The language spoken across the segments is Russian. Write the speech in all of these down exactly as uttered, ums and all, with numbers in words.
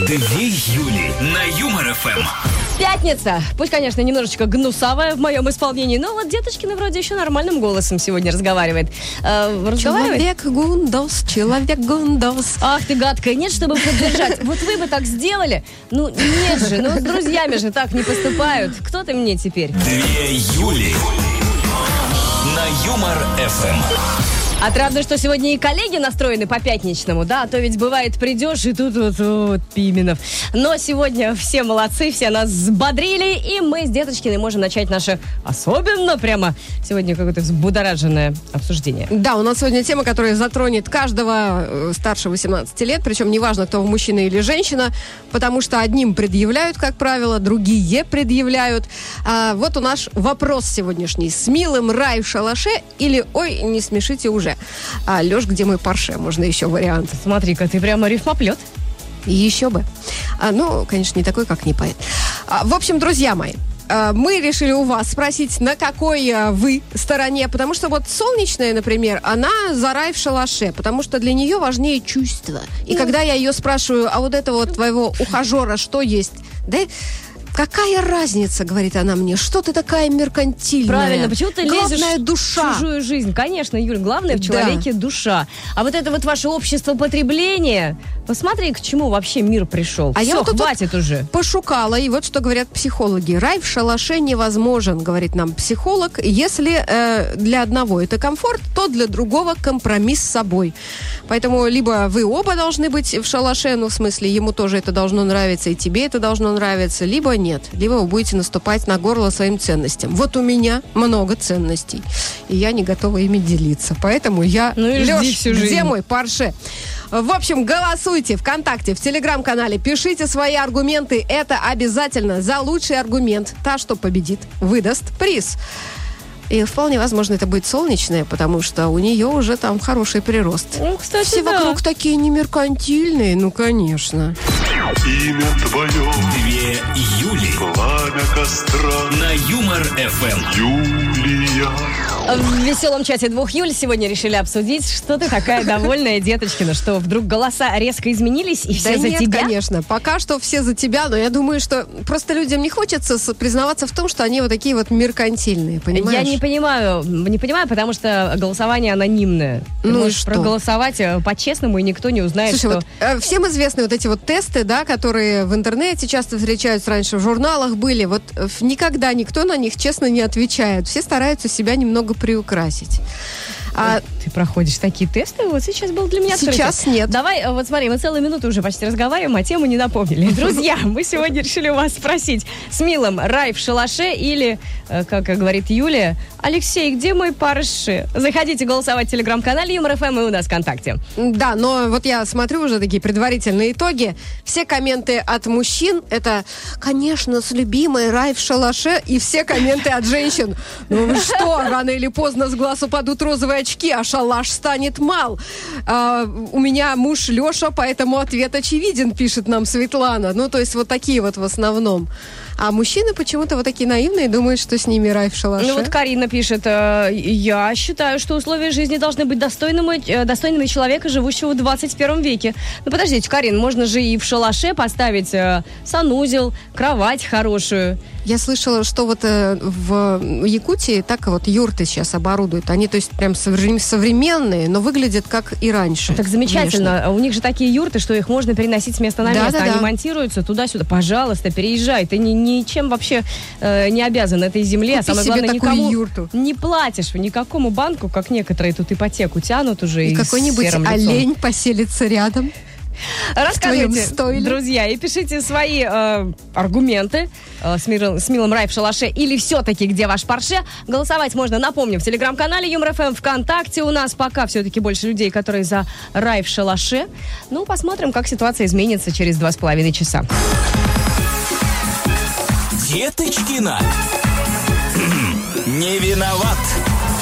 Две Юли на Юмор ФМ. Пятница. Пусть, конечно, немножечко гнусавая в моем исполнении, но вот Деточкина вроде еще нормальным голосом сегодня разговаривает. Э, разговаривает? Человек гундос, человек гундос. Ах ты гадкая, нет, чтобы поддержать. Вот вы бы так сделали? Ну, нет же, ну с друзьями же так не поступают. Кто ты мне теперь? Две Юли на Юмор ФМ. Отрадно, что сегодня и коллеги настроены по-пятничному, да, а то ведь бывает придешь, и тут вот, вот Пименов. Но сегодня все молодцы, все нас взбодрили, и мы с Деточкиной можем начать наше особенно прямо сегодня какое-то взбудораженное обсуждение. Да, у нас сегодня тема, которая затронет каждого э, старше восемнадцати лет, причем неважно, кто мужчина или женщина, потому что одним предъявляют, как правило, другие предъявляют. А, вот у нас вопрос сегодняшний. С милым рай в шалаше или ой, не смешите уже. А, Лёш, где мой Порше? Можно еще вариант. Смотри-ка, ты прямо рифмоплет. Еще бы. А, ну, конечно, не такой, как не поэт. А, в общем, друзья мои, а, мы решили у вас спросить, на какой а, вы стороне, потому что вот солнечная, например, она за рай в шалаше, потому что для нее важнее чувства. И ну. когда я ее спрашиваю, а вот этого вот твоего ухажера что есть? Да... Какая разница, говорит она мне, что ты такая меркантильная? Правильно, почему ты Главное, лезешь душа. в чужую жизнь? Конечно, Юль, главное в человеке да. душа. А вот это вот ваше общество потребления, посмотри, к чему вообще мир пришел. А Все, я вот хватит уже. Пошукала, и вот что говорят психологи. Рай в шалаше невозможен, говорит нам психолог, если э, для одного это комфорт, то для другого компромисс с собой. Поэтому либо вы оба должны быть в шалаше, ну, в смысле, ему тоже это должно нравиться, и тебе это должно нравиться, либо нет, либо вы будете наступать на горло своим ценностям. Вот у меня много ценностей, и я не готова ими делиться. Поэтому я... Ну и Лёш, жди всю жизнь. где мой Порше? В общем, голосуйте ВКонтакте, в Телеграм-канале, пишите свои аргументы. Это обязательно. За лучший аргумент та, что победит, выдаст приз. И вполне возможно, это будет солнечная, потому что у нее уже там хороший прирост. Ну, кстати, Все да. вокруг такие не меркантильные, ну, конечно. Имя твое. Две Юли. Пламя костра. На Юмор ФМ. Юлия. В веселом чате двух Юль сегодня решили обсудить, что ты такая довольная, Деточкина, что вдруг голоса резко изменились, и все да за нет, тебя? Конечно. Пока что все за тебя, но я думаю, что просто людям не хочется признаваться в том, что они вот такие вот меркантильные, понимаешь? Я не понимаю, не понимаю, потому что голосование анонимное. Ты ну можешь и что? проголосовать по-честному, и никто не узнает, Слушай, что... вот, э, всем известны вот эти вот тесты, да, которые в интернете часто встречаются, раньше в журналах были. Вот э, никогда никто на них честно не отвечает. Все стараются себя немного приукрасить. А... Ты проходишь такие тесты? Вот сейчас был для меня Сейчас открытие. нет. Давай, вот смотри, мы целую минуту уже почти разговариваем, а тему не напомнили. Друзья, мы сегодня решили у вас спросить, с милым рай в шалаше или, как говорит Юлия, Алексей, где мой Порше? Заходите голосовать в телеграм-канале Юмор ФМ и у нас ВКонтакте. Да, но вот я смотрю уже такие предварительные итоги. Все комменты от мужчин, это, конечно, с любимой рай в шалаше, и все комменты от женщин. Ну что, рано или поздно с глаз упадут розовые очки, а шалаш станет мал. А, у меня муж Леша, поэтому ответ очевиден, пишет нам Светлана. Ну, то есть вот такие вот в основном. А мужчины почему-то вот такие наивные, думают, что с ними рай в шалаше. Ну вот Карина пишет, я считаю, что условия жизни должны быть достойными, достойными человека, живущего в двадцать первом веке. Ну подождите, Карин, можно же и в шалаше поставить санузел, кровать хорошую. Я слышала, что вот э, в Якутии так вот юрты сейчас оборудуют. Они, то есть, прям современные, но выглядят как и раньше. Так замечательно. Внешне. У них же такие юрты, что их можно переносить с места на да, место. да, Они да. монтируются туда-сюда. Пожалуйста, переезжай. Ты ни, ничем вообще э, не обязан этой земле. Купи а самое себе главное, такую никому юрту. Не платишь никакому банку, как некоторые тут ипотеку тянут уже. И, и какой-нибудь олень поселится рядом. Рассказывайте, друзья, и пишите свои э, аргументы э, с, мир, с милым рай в шалаше или все-таки где ваш Порше. Голосовать можно, напомню, в телеграм-канале Юмор ФМ, ВКонтакте. У нас пока все-таки больше людей, которые за рай в шалаше. Ну, посмотрим, как ситуация изменится через два с половиной часа. Деточкина. Не виноват.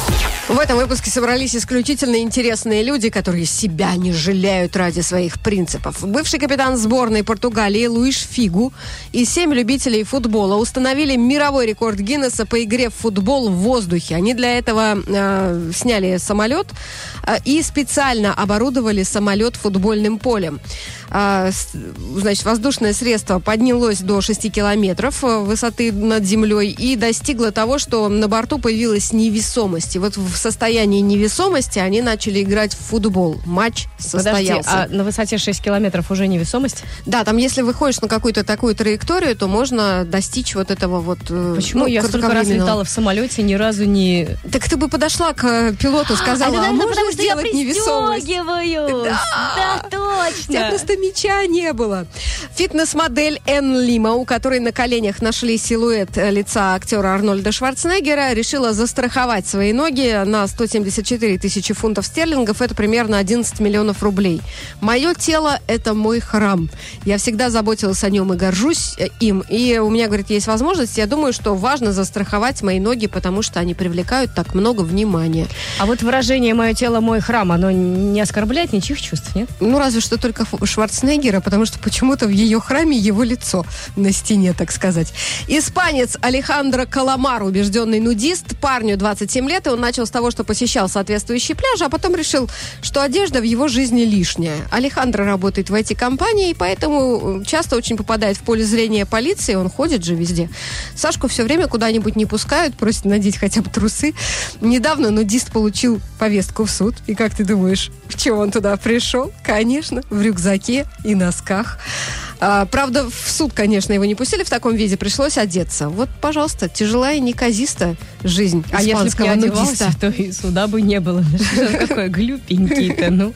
В этом выпуске собрались исключительно интересные люди, которые себя не жалеют ради своих принципов. Бывший капитан сборной Португалии Луиш Фигу и семь любителей футбола установили мировой рекорд Гиннесса по игре в футбол в воздухе. Они для этого э, сняли самолет э, и специально оборудовали самолет футбольным полем. Э, значит, воздушное средство поднялось до шести километров высоты над землей и достигло того, что на борту появилась невесомость. И вот в состоянии невесомости они начали играть в футбол. Матч состоялся. Подожди, а на высоте шесть километров уже невесомость? Да, там если выходишь на какую-то такую траекторию, то можно достичь вот этого вот... Почему? Ну, я столько раз летала в самолете, ни разу не... Так ты бы подошла к пилоту, сказала, а, а, а можно сделать невесомость? Да. Да, точно. У тебя просто мяча не было. Фитнес-модель Энн Лима, у которой на коленях нашли силуэт лица актера Арнольда Шварценеггера, решила застраховать свои ноги на сто семьдесят четыре тысячи фунтов стерлингов. Это примерно одиннадцать миллионов рублей. Мое тело – это мой храм. Я всегда заботилась о нем и горжусь им. И у меня, говорит, есть возможность. Я думаю, что важно застраховать мои ноги, потому что они привлекают так много внимания. А вот выражение «мое тело – мой храм», оно не оскорбляет ничьих чувств, нет? Ну, разве что только Шварценеггера, потому что почему-то в ее храме его лицо на стене, так сказать. Испанец Алехандро Каламар, убежденный нудист, парню двадцать семь лет, и он начал с того, что посещал соответствующие пляжи, а потом решил, что одежда в его жизни лишняя. Алехандро работает в ай ти-компании, и поэтому часто очень попадает в поле зрения полиции, он ходит же везде. Сашку все время куда-нибудь не пускают, просят надеть хотя бы трусы. Недавно нудист получил повестку в суд, и как ты думаешь, в чем он туда пришел? Конечно, в рюкзаке и носках. А, правда, в суд, конечно, его не пустили в таком виде, пришлось одеться. Вот, пожалуйста, тяжелая и неказиста жизнь а испанского если бы не нудиста. одевался, то и суда бы не было. Что такое глюпенький-то, ну.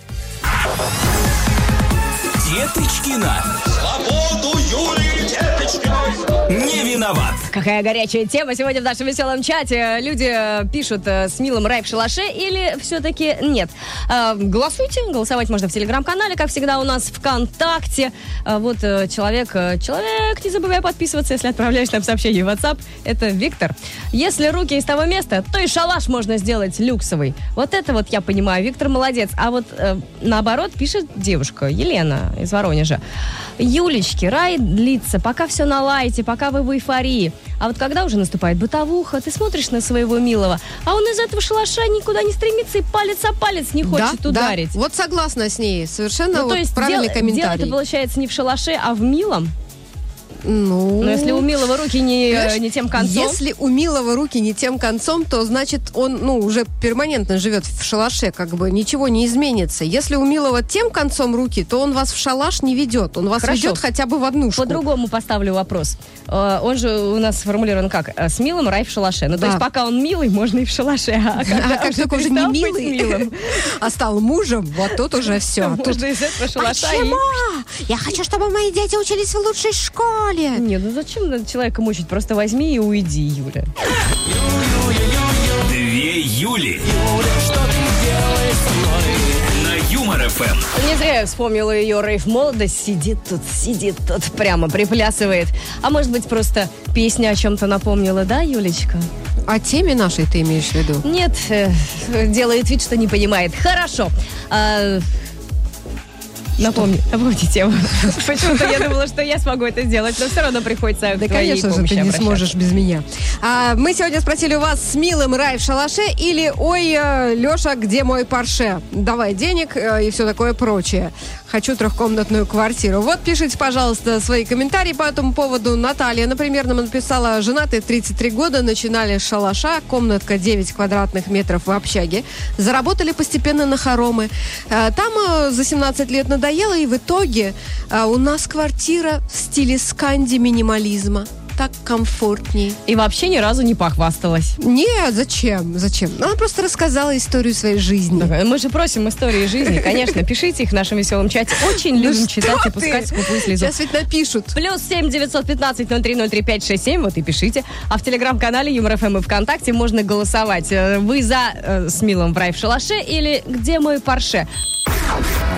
Деточкина. Свободу Юлии Деточкиной. Не виноват. Какая горячая тема сегодня в нашем веселом чате. Люди пишут, с Милым рай в шалаше или все-таки нет. Голосуйте. Голосовать можно в телеграм-канале, как всегда у нас ВКонтакте. Вот человек, человек, не забывай подписываться, если отправляешь нам сообщение в WhatsApp. Это Виктор. Если руки из того места, то и шалаш можно сделать люксовый. Вот это вот я понимаю. Виктор молодец. А вот наоборот пишет девушка Елена из Воронежа. Юлечки, рай длится, пока все на лайте, пока вы в эйфории. А вот когда уже наступает бытовуха, ты смотришь на своего милого, а он из этого шалаша никуда не стремится и палец о палец не хочет да, ударить. Да. Вот согласна с ней. Совершенно ну, вот то есть правильный дел, комментарий. Дело-то получается не в шалаше, а в милом. Ну, но если у Милого руки не, не тем концом... Если у Милого руки не тем концом, то, значит, он, ну, уже перманентно живет в шалаше, как бы ничего не изменится. Если у Милого тем концом руки, то он вас в шалаш не ведет. Он вас Хорошо. ведет хотя бы в однушку. По-другому поставлю вопрос. Он же у нас сформулирован как? С милым рай в шалаше. Ну, да. То есть пока он милый, можно и в шалаше. А, а как только уже не милый, а стал мужем, вот тут уже все. Можно из этого шалаша. Почему? Я хочу, чтобы мои дети учились в лучшей школе. Не, ну зачем человека мучить? Просто возьми и уйди, Юля. Две Юли. На Юмор эф эм. Не зря я вспомнила ее рейв-молодость. Сидит тут, сидит тут, прямо приплясывает. А может быть, просто песня о чем-то напомнила, да, Юлечка? О теме нашей ты имеешь в виду? Нет, э, делает вид, что не понимает. Хорошо. А, Напомни, напомни тему. Почему-то я думала, что я смогу это сделать, но все равно приходится да, к твоей конечно же, ты не сможешь без меня. А, мы сегодня спросили у вас, с Милым рай в шалаше или ой, Леша, где мой Порше? Давай денег и все такое прочее. Хочу трехкомнатную квартиру. Вот пишите, пожалуйста, свои комментарии по этому поводу. Наталья, например, нам написала: женатые тридцать три года, начинали с шалаша, комнатка девять квадратных метров в общаге. Заработали постепенно на хоромы. Там за семнадцать лет надоело, и в итоге у нас квартира в стиле сканди-минимализма. Так комфортней. И вообще ни разу не похвасталась. Нет, зачем? Зачем? Она просто рассказала историю своей жизни. Мы же просим истории жизни, конечно. Пишите их в нашем веселом чате. Очень любим читать и пускать скупую слезу. Сейчас ведь напишут. Плюс семь девятьсот пятнадцать ноль три ноль три пять шесть семь. Вот и пишите. А в телеграм-канале Юмор эф эм и ВКонтакте можно голосовать. Вы за э, с Милым в рай в шалаше или где мой Порше?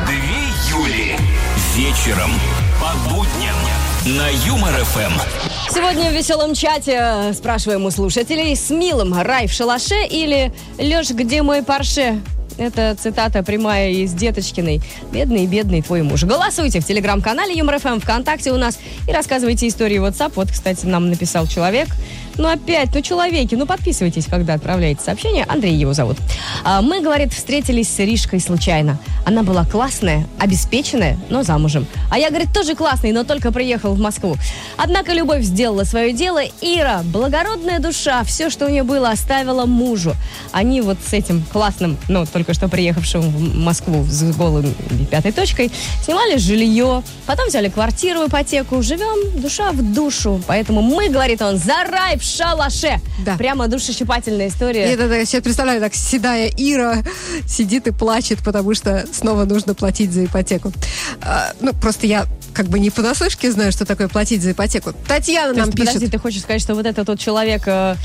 Две Юли. Вечером по будням на Юмор эф эм. Сегодня в веселом чате спрашиваем у слушателей: с милым рай в шалаше или Леш, где мой Порше? Это цитата прямая из Деточкиной. Бедный, бедный твой муж. Голосуйте в телеграм-канале Юмор ФМ, ВКонтакте у нас и рассказывайте истории в WhatsApp. Вот, кстати, нам написал человек. Ну, опять, ну, человеки, ну, подписывайтесь, когда отправляете сообщение. Андрей его зовут. А, мы, говорит, встретились с Иришкой случайно. Она была классная, обеспеченная, но замужем. А я, говорит, тоже классный, но только приехал в Москву. Однако любовь сделала свое дело. Ира, благородная душа, все, что у нее было, оставила мужу. Они вот с этим классным, ну, только что приехавшим в Москву с голым пятой точкой, снимали жилье, потом взяли квартиру, ипотеку. Живем душа в душу. Поэтому мы, говорит он, за рай в шалаше. Да. Прямо душещипательная история. Я, я сейчас представляю, так седая Ира сидит и плачет, потому что снова нужно платить за ипотеку. А, ну, просто я как бы не понаслышке знаю, что такое платить за ипотеку. Татьяна То нам есть, пишет. Подожди, ты хочешь сказать, что вот этот тот человек, э,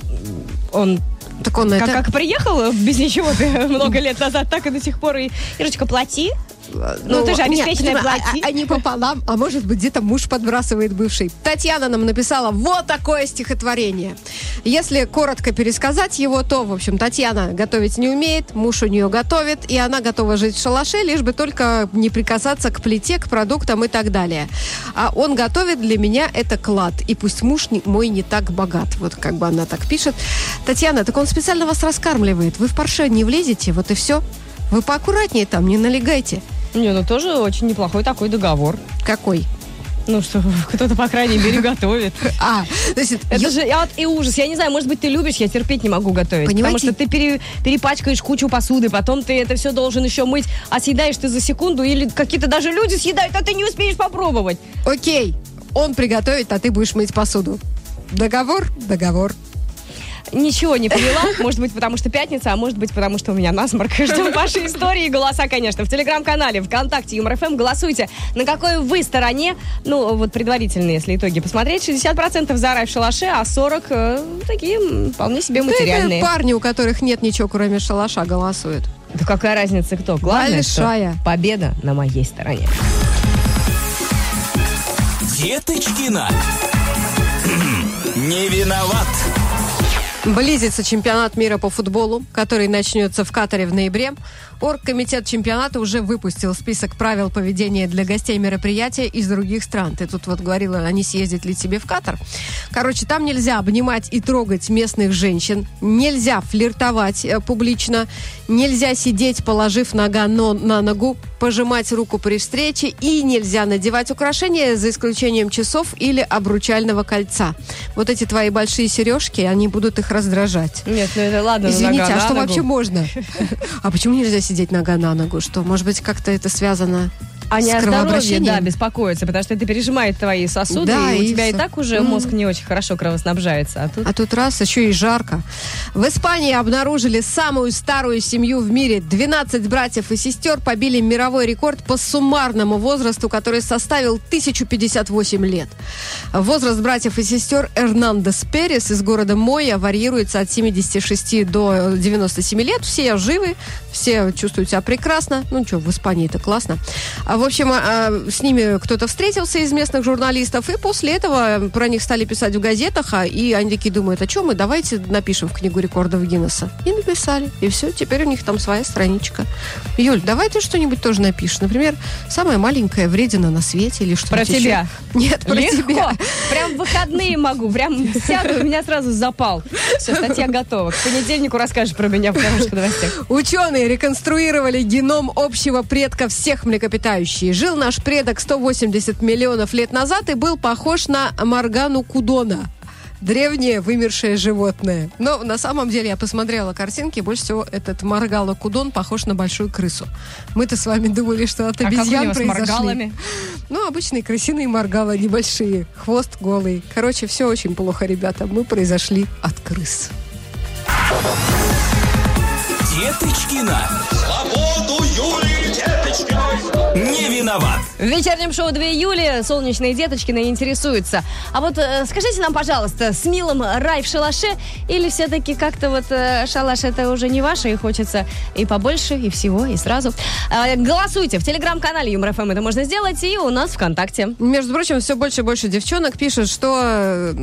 он... Так он Как, это... как приехал без ничего много лет назад, так и до сих пор. И, Ирочка, плати. Ну, ты же обеспеченная, нет, плати. А, а, а не пополам, а может быть, где-то муж подбрасывает бывший. Татьяна нам написала вот такое стихотворение. Если коротко пересказать его, то, в общем, Татьяна готовить не умеет, муж у нее готовит, и она готова жить в шалаше, лишь бы только не прикасаться к плите, к продуктам и так далее. А он готовит, для меня это клад. И пусть муж не, мой не так богат. Вот как бы она так пишет. Татьяна, так он специально вас раскармливает. Вы в Порше не влезете, вот и все. Вы поаккуратнее там, не налегайте. Не, ну тоже очень неплохой такой договор. Какой? Ну что, кто-то, по крайней мере, готовит. А, значит, Это я... же я вот и ужас. Я не знаю, может быть, ты любишь, я терпеть не могу готовить. Понимаете? Потому что ты пере- перепачкаешь кучу посуды, потом ты это все должен еще мыть, а съедаешь ты за секунду, или какие-то даже люди съедают, а ты не успеешь попробовать. Окей, он приготовит, а ты будешь мыть посуду. Договор? Договор. Ничего не поняла. Может быть, потому что пятница, а может быть, потому что у меня насморк. Ждем ваши истории и голоса, конечно. В телеграм-канале, ВКонтакте, Юмор ФМ. Голосуйте, на какой вы стороне. Ну, вот предварительные, если итоги посмотреть. шестьдесят процентов за рай в шалаше, а сорок процентов э, такие вполне себе материальные. Это парни, у которых нет ничего, кроме шалаша, голосуют. Да какая разница, кто? Главное, Большая. что победа на моей стороне. Деточкина. Не виноват. Близится чемпионат мира по футболу, который начнется в Катаре в ноябре. Оргкомитет чемпионата уже выпустил список правил поведения для гостей мероприятия из других стран. Ты тут вот говорила, а не съездить ли тебе в Катар? Короче, там нельзя обнимать и трогать местных женщин, нельзя флиртовать э, публично, нельзя сидеть, положив нога но, на ногу, пожимать руку при встрече, и нельзя надевать украшения, за исключением часов или обручального кольца. Вот эти твои большие сережки, они будут их раздражать. Нет, ну это ладно, Извините, нога а на что ногу. вообще можно? А почему нельзя сидеть нога на ногу? Что, может быть, как-то это связано А не с о здоровье, кровообращением? да, беспокоиться, потому что это пережимает твои сосуды, Да, и у и тебя и всё. так уже Мгм. мозг не очень хорошо кровоснабжается. А тут А тут раз, еще и жарко. В Испании обнаружили самую старую семью в мире. двенадцать братьев и сестер побили мировой рекорд по суммарному возрасту, который составил тысячу пятьдесят восемь лет. Возраст братьев и сестер Эрнандес Перес из города Мойя варьируется от семидесяти шести до девяноста семи лет. Все живы, все чувствуют себя прекрасно. Ну что, в Испании это классно. А, в общем, а, с ними кто-то встретился из местных журналистов, и после этого про них стали писать в газетах, а, и они такие думают, а что мы, давайте напишем в книгу рекордов Гиннесса. И написали. И все, теперь у них там своя страничка. Юль, давай ты что-нибудь тоже напишешь. Например, самая маленькая вредина на свете или что-то про еще. тебя. Нет, про Легко. тебя. Прям в выходные могу. Прям сяду, у меня сразу запал. Все, статья готова. К понедельнику расскажешь про меня в «Короночка новостях». Ученые реконструировали геном общего предка всех млекопитающих. Жил наш предок сто восемьдесят миллионов лет назад и был похож на Моргану Кудона. Древнее вымершее животное. Но на самом деле я посмотрела картинки, больше всего этот Маргала Кудон похож на большую крысу. Мы-то с вами думали, что от А как у обезьян него с произошли. моргалами? Ну, обычные крысиные моргала, небольшие. Хвост голый. Короче, все очень плохо, ребята. Мы произошли от крыс. Деточкина. Свободу Юлии Деточкиной. Не виноват. виноват. В вечернем шоу два июля солнечные деточкины интересуются. А вот э, скажите нам, пожалуйста, с милым рай в шалаше или все-таки как-то вот э, шалаш это уже не ваше и хочется и побольше, и всего, и сразу. Э, голосуйте в телеграм-канале Юмор эф эм, это можно сделать, и у нас ВКонтакте. Между прочим, все больше и больше девчонок пишут, что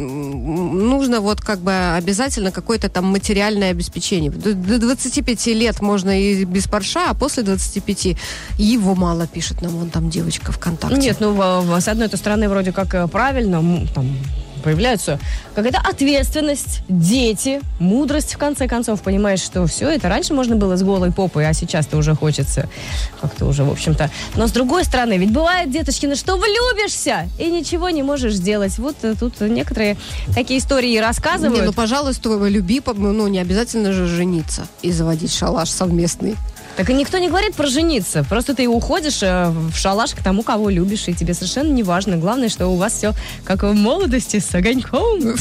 нужно вот как бы обязательно какое-то там материальное обеспечение. До двадцати пяти лет можно и без парша, а после двадцати пяти его мало, пишет нам вон там девочка ВКонтакте. Нет, ну, в, в, с одной-то стороны, вроде как правильно, там появляется какая-то ответственность, дети, мудрость, в конце концов, понимаешь, что все это раньше можно было с голой попой, а сейчас-то уже хочется как-то уже, в общем-то. Но с другой стороны, ведь бывает, деточкина, что влюбишься и ничего не можешь сделать. Вот тут некоторые такие истории рассказывают. Не, ну, пожалуйста, люби, ну, не обязательно же жениться и заводить шалаш совместный. Так и никто не говорит про жениться. Просто ты уходишь в шалаш к тому, кого любишь, и тебе совершенно не важно. Главное, что у вас все как в молодости с огоньком.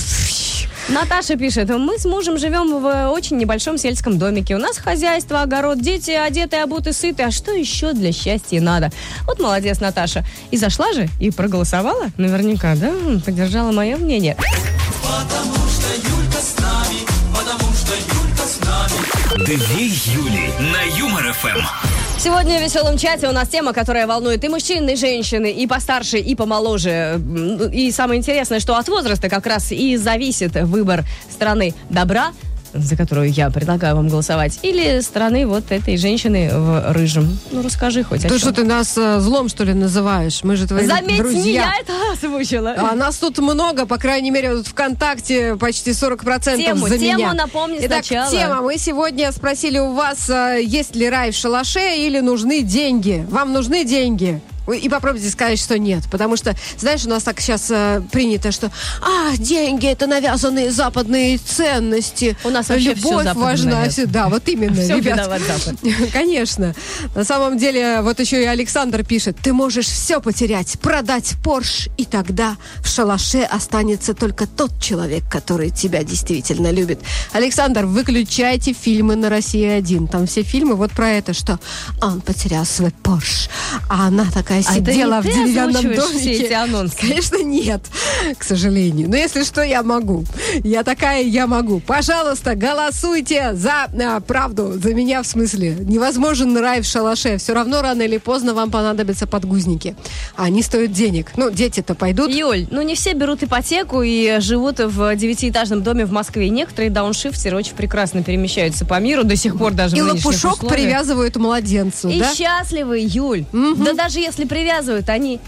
Наташа пишет: мы с мужем живем в очень небольшом сельском домике. У нас хозяйство, огород, дети одеты, обуты, сыты. А что еще для счастья надо? Вот молодец, Наташа. И зашла же, и проголосовала. Наверняка, да? Поддержала мое мнение. Потому что Юлька с нами, потому что Юлька с нами. Две Юли на Юмор эф эм. Сегодня в веселом чате у нас тема, которая волнует и мужчин, и женщины, и постарше, и помоложе. И самое интересное, что от возраста как раз и зависит выбор страны добра, за которую я предлагаю вам голосовать, или стороны вот этой женщины в рыжем. Ну, расскажи хоть о То, чем. что ты нас э, злом, что ли, называешь? Мы же твои Заметь, друзья. не я это озвучила. А нас тут много, по крайней мере, вот ВКонтакте почти сорок процентов Тему, за тему меня. напомни Итак, сначала. тема. Мы сегодня спросили у вас, э, есть ли рай в шалаше или нужны деньги. Вам нужны деньги? И попробуйте сказать, что нет. Потому что, знаешь, у нас так сейчас э, принято, что а, деньги — это навязанные западные ценности. У нас вообще Любовь все западное важна. навязано. Да, вот именно, Все ребят. виноват Запад. Конечно. На самом деле, вот еще и Александр пишет: ты можешь все потерять, продать Порш, и тогда в шалаше останется только тот человек, который тебя действительно любит. Александр, выключайте фильмы на Россия один. Там все фильмы вот про это, что он потерял свой Порш, а она такая А сидела это не в ты деревянном озвучиваешь домике. все эти анонсы? Конечно, нет, к сожалению. Но если что, я могу. Я такая, я могу. Пожалуйста, голосуйте за а, правду, за меня в смысле. Невозможен рай в шалаше. Все равно рано или поздно вам понадобятся подгузники. Они стоят денег. Ну, дети-то пойдут. Юль, ну не все берут ипотеку и живут в девятиэтажном доме в Москве. Некоторые дауншифтеры очень прекрасно перемещаются по миру до сих пор даже И в нынешних лопушок условиях. привязывают младенцу, И да? счастливы, Юль. Мгм. Да даже если привязывают, они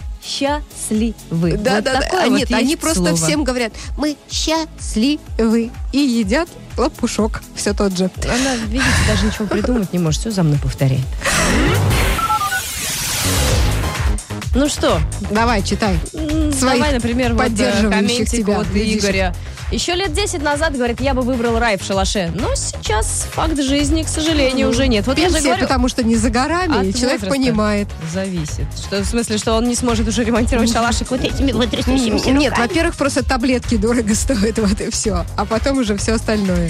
счастливы. Да, Вот да, да. такое А вот нет, есть они просто слово. всем говорят: мы счастливы. И едят лопушок. Все тот же. Она, видите, даже ничего придумать не может. Все за мной повторяет. Ну что, Давай, читай. м, Своих давай, например, вот э, поддерживающих комментик тебя от людишек. Игоря. Еще лет десять назад, говорит, я бы выбрал рай в шалаше. Но сейчас факт жизни, к сожалению, уже нет. Вот я же Пенсия, говорю, потому что не за горами, от и человек возраста понимает. зависит. Что, в смысле, что он не сможет уже ремонтировать шалашик вот этими вот трясущимися Нет, руками? во-первых, просто таблетки дорого стоят, вот и все. А потом уже все остальное.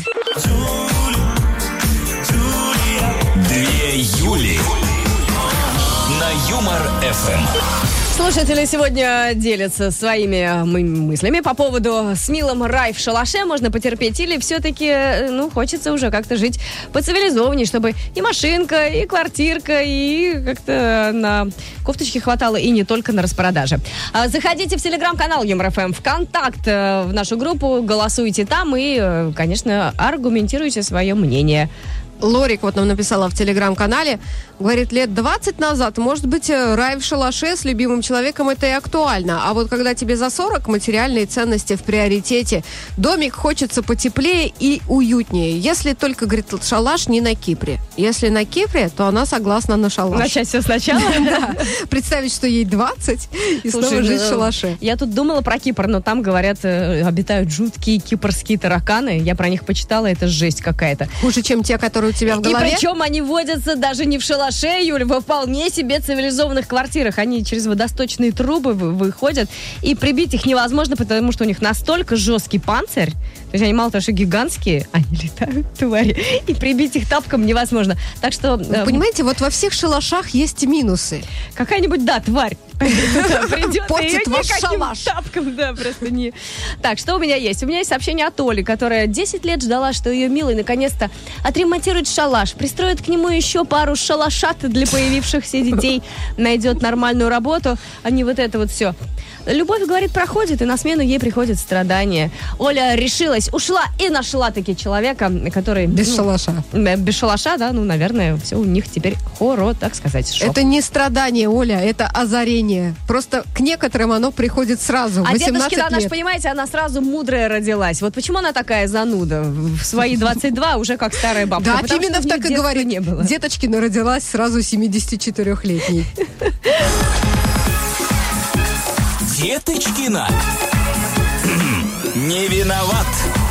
Две Юли на Юмор эф эм. Слушатели сегодня делятся своими мы- мыслями по поводу с милым рай в шалаше можно потерпеть или все-таки, ну, хочется уже как-то жить поцивилизованнее, чтобы и машинка, и квартирка, и как-то на кофточке хватало, и не только на распродаже. А, Заходите в телеграм-канал Юмор эф эм, ВКонтакт, э, в нашу группу, голосуйте там и, э, конечно, аргументируйте свое мнение. Лорик вот нам написала в телеграм-канале, говорит, лет двадцать назад, может быть, рай в шалаше с любимым человеком это и актуально. А вот когда тебе за сорок, материальные ценности в приоритете. Домик хочется потеплее и уютнее. Если только, говорит, шалаш не на Кипре. Если на Кипре, то она согласна на шалаш. Начать все сначала? Да. Представить, что ей двадцать и снова Слушай, жить в ну, шалаше. Я тут думала про Кипр, но там, говорят, э, обитают жуткие кипрские тараканы. Я про них почитала, это жесть какая-то. Хуже, чем те, которые у тебя в голове? И причем они водятся даже не в шалаше, Юль, во вполне себе цивилизованных квартирах. Они через водосточные трубы выходят, и прибить их невозможно, потому что у них настолько жесткий панцирь. То есть они мало того, что гигантские, они летают, твари, и прибить их тапком невозможно. Так что... Вы понимаете, вот во всех шалашах есть минусы. Какая-нибудь, да, тварь придет, портит ваш шалаш. Тапком, да, просто не... Так, что у меня есть? У меня есть сообщение от Оли, которая десять лет ждала, что ее милый наконец-то отремонтирует шалаш, пристроит к нему еще пару шалашат для появившихся детей, найдет нормальную работу, а не вот это вот все. Любовь, говорит, проходит, и на смену ей приходит страдание. Оля решилась, ушла и нашла таки человека, который... Без ну, шалаша. Без шалаша, да, ну, наверное, все у них теперь хоро, так сказать, шок. Это не страдание, Оля, это озарение. Просто к некоторым оно приходит сразу, а восемнадцать дедушкина, она лет. же, понимаете, она сразу мудрая родилась. Вот почему она такая зануда? В свои двадцать два уже как старая бабка. Да, Потому Пименов так и говорит. Не было. Деточкина родилась сразу семидесятичетырёхлетней. Деточкина. Не виноват.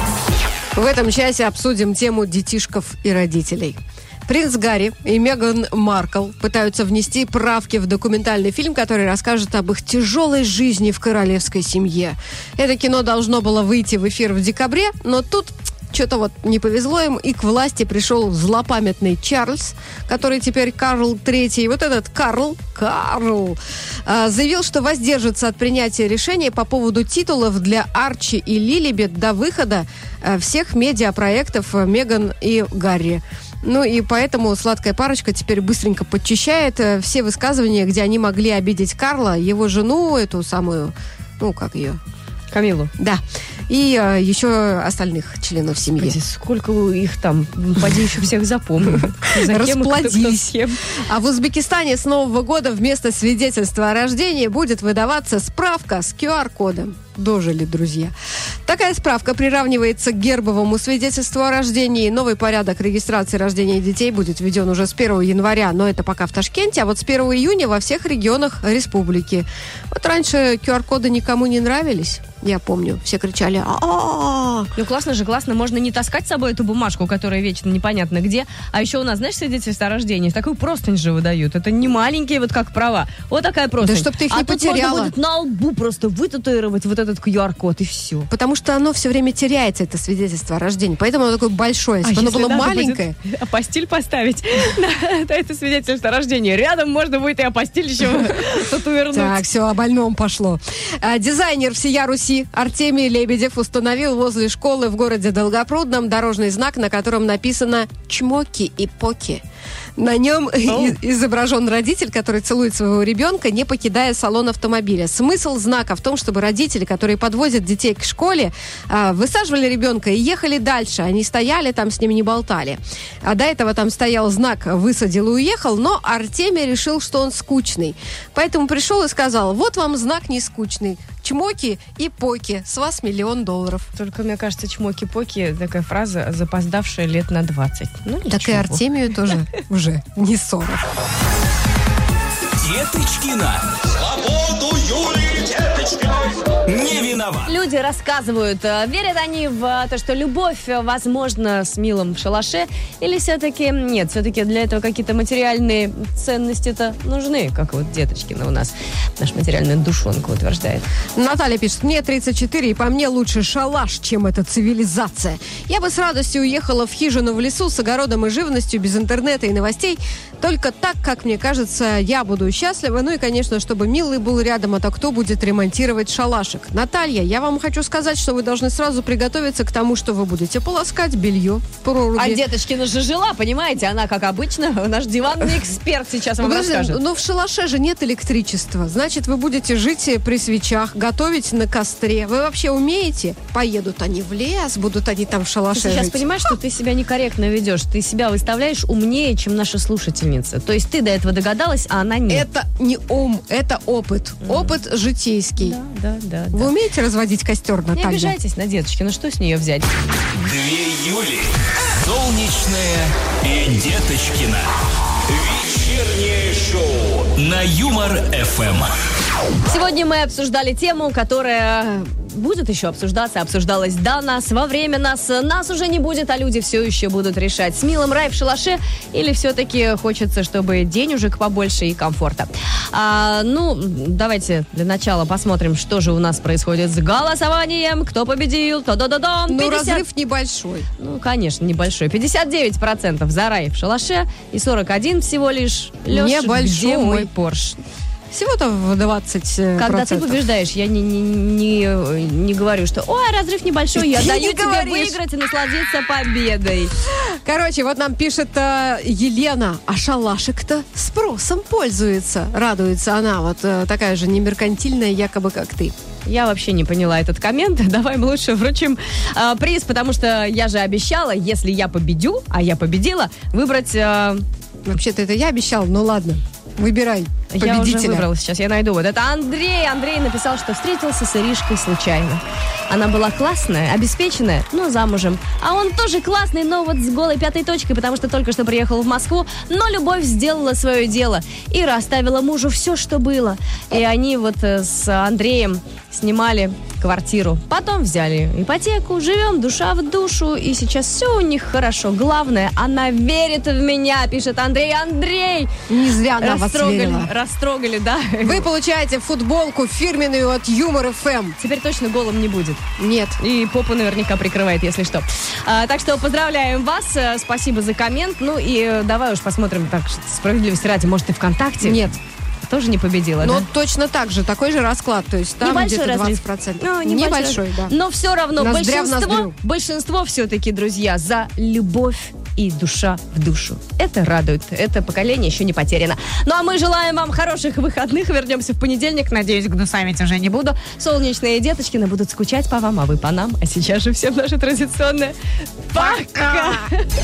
В этом часе обсудим тему детишков и родителей. Принц Гарри и Меган Маркл пытаются внести правки в документальный фильм, который расскажет об их тяжелой жизни в королевской семье. Это кино должно было выйти в эфир в декабре, но тут что-то вот не повезло им, и к власти пришел злопамятный Чарльз, который теперь Карл третий. Вот этот Карл, Карл, заявил, что воздержится от принятия решения по поводу титулов для Арчи и Лилибет до выхода всех медиапроектов Меган и Гарри. Ну и поэтому сладкая парочка теперь быстренько подчищает все высказывания, где они могли обидеть Карла, его жену, эту самую, ну как ее... Камилу. Да. И э, еще остальных членов семьи. Господи, сколько их там, поди еще всех запомню. Расплодись. А в Узбекистане с Нового года вместо свидетельства о рождении будет выдаваться справка с ку ар-кодом. Дожили, друзья. Такая справка приравнивается к гербовому свидетельству о рождении. Новый порядок регистрации рождения детей будет введен уже с первого января, но это пока в Ташкенте, а вот с первого июня во всех регионах республики. Вот раньше ку ар-коды никому не нравились, я помню. Все кричали «А-а-а!». Ну, классно же, классно. Можно не таскать с собой эту бумажку, которая вечно непонятно где. А еще у нас, знаешь, свидетельство о рождении, такую простынь же выдают. Это не маленькие, вот как права. Вот такая простынь. Да чтоб ты их а не тут потеряла. можно будет на лбу просто вытатуировать вот этот ку ар-код, и все. Потому что оно все время теряется, это свидетельство о рождении. Поэтому оно такое большое. Если бы а оно было маленькое... Будет апостиль поставить на это свидетельство о рождении. Рядом можно будет и апостиль еще татуировать. Так, все, о больном пошло. А, дизайнер всея Руси Артемий Лебедев установил возле школы в городе Долгопрудном дорожный знак, на котором написано «Чмоки и поки». На нем oh. изображен родитель, который целует своего ребенка, не покидая салон автомобиля. Смысл знака в том, чтобы родители, которые подвозят детей к школе, высаживали ребенка и ехали дальше. Они стояли там, с ним не болтали. А до этого там стоял знак «Высадил и уехал», но Артемий решил, что он скучный. Поэтому пришел и сказал: вот вам знак не скучный. Чмоки и поки. С вас миллион долларов. Только, мне кажется, чмоки-поки такая фраза, запоздавшая лет на двадцать. Ну, так и Артемию тоже уже не сорок. Деточкина. Свободу Юлии Деточкиной. Не виноват. Люди рассказывают, верят они в то, что любовь возможна с милым в шалаше, или все-таки нет, все-таки для этого какие-то материальные ценности-то нужны, как вот Деточкина у нас, наш материальная душонка утверждает. Наталья пишет: мне тридцать четыре, и по мне лучше шалаш, чем эта цивилизация. Я бы с радостью уехала в хижину в лесу с огородом и живностью, без интернета и новостей, только так, как мне кажется, я буду счастлива. Ну и, конечно, чтобы милый был рядом, а то кто будет ремонтировать шалашик? Наталья, я вам хочу сказать, что вы должны сразу приготовиться к тому, что вы будете полоскать белье в проруби. А Деточкина же жила, понимаете, она, как обычно, наш диванный эксперт сейчас вам Подожди, расскажет. но в шалаше же нет электричества. Значит, вы будете жить при свечах, готовить на костре. Вы вообще умеете? Поедут они в лес, будут они там в шалаше Ты сейчас жить. понимаешь, что ты себя некорректно ведешь. Ты себя выставляешь умнее, чем наша слушательница. То есть ты до этого догадалась, а она нет. Это не ум, это опыт. Mm. Опыт житейский. Да, да, да. Вы да. умеете разводить костер, Наталья? Не обижайтесь на Деточкину, что с нее взять? Две Юли. Солнечная и Деточкина. Вечернее шоу на Юмор эф эм. Сегодня мы обсуждали тему, которая будет еще обсуждаться, обсуждалось до нас, во время нас. Нас уже не будет, а люди все еще будут решать, с милым рай в шалаше или все-таки хочется, чтобы денежек побольше и комфорта. А, ну, давайте для начала посмотрим, что же у нас происходит с голосованием. Кто победил? Та-да-да-да. Ну, разрыв небольшой. Ну, конечно, небольшой. пятьдесят девять процентов за рай в шалаше и сорок один всего лишь. Леш, небольшой. Где мой Порш? Всего-то в двадцать процентов. Когда ты побеждаешь, я не, не, не, не говорю, что ой, разрыв небольшой, я Ты даю не тебе говоришь. выиграть и насладиться победой. Короче, вот нам пишет э, Елена, а шалашик-то спросом пользуется. Радуется она, вот э, такая же немеркантильная, якобы как ты. Я вообще не поняла этот коммент. Давай мы лучше вручим э, приз, потому что я же обещала, если я победю, а я победила, выбрать... Э, Вообще-то это я обещал, ну ладно, выбирай победителя. Я уже выбрала сейчас, я найду. Вот это Андрей. Андрей написал, что встретился с Иришкой случайно. Она была классная, обеспеченная, но замужем. А он тоже классный, но вот с голой пятой точкой, потому что только что приехал в Москву. Но любовь сделала свое дело. Ира оставила мужу все, что было. И они вот с Андреем снимали квартиру. Потом взяли ипотеку, живем душа в душу, и сейчас все у них хорошо. Главное, она верит в меня, пишет Андрей. Андрей! Не зря она вас Растрогали, верила. растрогали, да. Вы получаете футболку фирменную от Юмор эф эм. Теперь точно голым не будет. Нет. И попу наверняка прикрывает, если что. А, так что поздравляем вас. Спасибо за коммент. Ну и давай уж посмотрим, так, справедливости ради, может, и ВКонтакте? Нет. Тоже не победила, Но да? точно так же, такой же расклад. То есть там Небольшой где-то разрыв. двадцать процентов. Ну, небольшой, небольшой, да. Но все равно Ноздря в большинство, ноздрю. большинство все-таки, друзья, за любовь и душа в душу. Это радует. Это поколение еще не потеряно. Ну, а мы желаем вам хороших выходных. Вернемся в понедельник. Надеюсь, гнусавить уже не буду. Солнечные деточкины будут скучать по вам, а вы по нам. А сейчас же всем наше традиционное пока!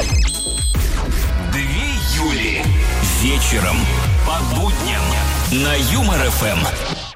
Две Юли. Вечером по будням на Юмор эф эм.